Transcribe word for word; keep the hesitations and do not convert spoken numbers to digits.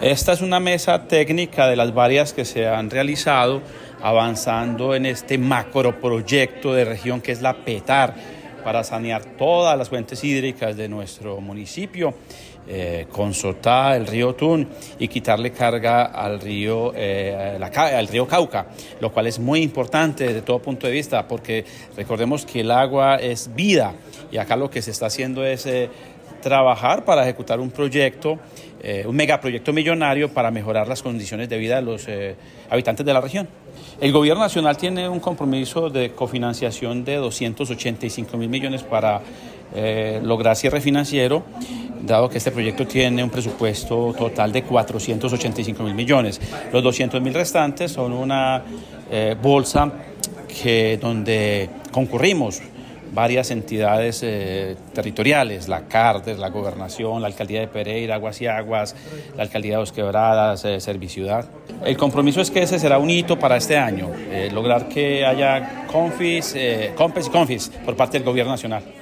Esta es una mesa técnica de las varias que se han realizado avanzando en este macroproyecto de región que es la PETAR, para sanear todas las fuentes hídricas de nuestro municipio, eh, con Sotá, el río Tun, y quitarle carga al río, eh, la, al río Cauca, lo cual es muy importante desde todo punto de vista, porque recordemos que el agua es vida, y acá lo que se está haciendo es eh, trabajar para ejecutar un proyecto, eh, un megaproyecto millonario para mejorar las condiciones de vida de los eh, habitantes de la región. El gobierno nacional tiene un compromiso de cofinanciación de doscientos ochenta y cinco mil millones para eh, lograr cierre financiero, dado que este proyecto tiene un presupuesto total de cuatrocientos ochenta y cinco mil millones. Los doscientos mil restantes son una eh, bolsa que, donde concurrimos varias entidades eh, territoriales, la CARDES, la Gobernación, la Alcaldía de Pereira, Aguas y Aguas, la Alcaldía de Dos Quebradas, eh, Serviciudad. El compromiso es que ese será un hito para este año, eh, lograr que haya confis, eh, compes y confis por parte del Gobierno Nacional.